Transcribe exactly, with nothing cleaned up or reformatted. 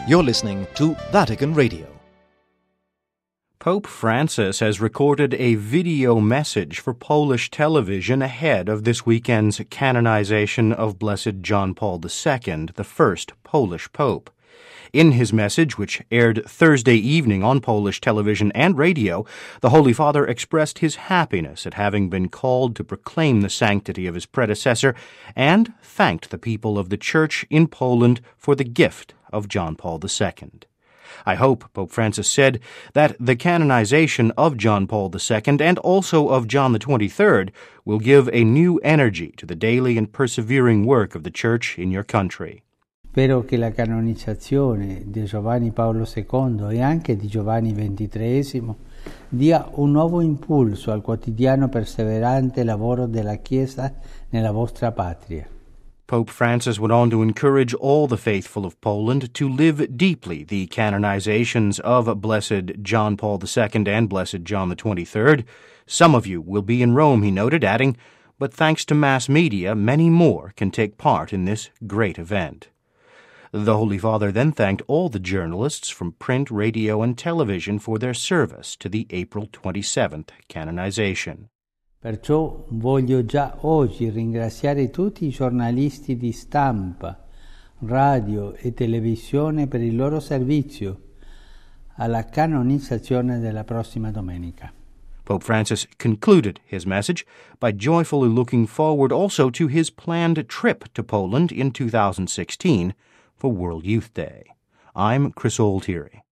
You're listening to Vatican Radio. Pope Francis has recorded a video message for Polish television ahead of this weekend's canonization of Blessed John Paul the Second, the first Polish Pope. In his message, which aired Thursday evening on Polish television and radio, the Holy Father expressed his happiness at having been called to proclaim the sanctity of his predecessor and thanked the people of the Church in Poland for the gift of John Paul the Second. I hope, Pope Francis said, that the canonization of John Paul the Second and also of John the twenty-third will give a new energy to the daily and persevering work of the Church in your country. Spero che la canonizzazione di Giovanni Paolo secondo e anche di Giovanni ventitreesimo dia un nuovo impulso al quotidiano perseverante lavoro della Chiesa nella vostra patria. Pope Francis went on to encourage all the faithful of Poland to live deeply the canonizations of Blessed John Paul the Second and Blessed John the twenty-third. Some of you will be in Rome, he noted, adding, but thanks to mass media, many more can take part in this great event. The Holy Father then thanked all the journalists from print, radio, and television for their service to the April twenty-seventh canonization. Perciò voglio già oggi ringraziare tutti i giornalisti di stampa, radio e televisione per il loro servizio alla canonizzazione della prossima domenica. Pope Francis concluded his message by joyfully looking forward also to his planned trip to Poland in two thousand sixteen for World Youth Day. I'm Chris Altieri.